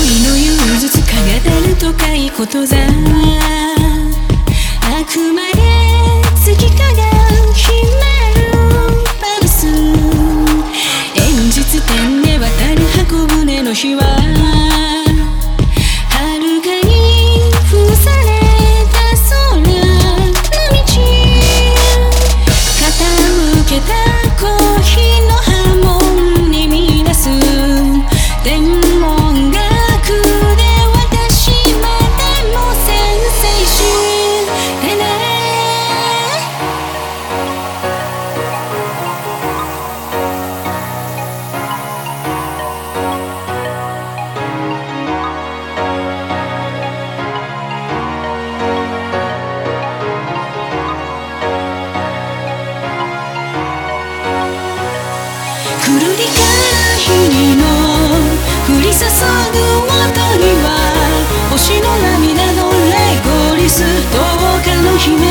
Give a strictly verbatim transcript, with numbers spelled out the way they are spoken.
恋の憂鬱輝ける都会ことざあくまで月影秘めるパルス演実天で渡る箱舟の日は遥かに封された空の道傾けたコーヒーの波紋に見出す天文学で私までも先生してねくるりから日の降り注ぐ音には星の涙のレゴリスどうかの姫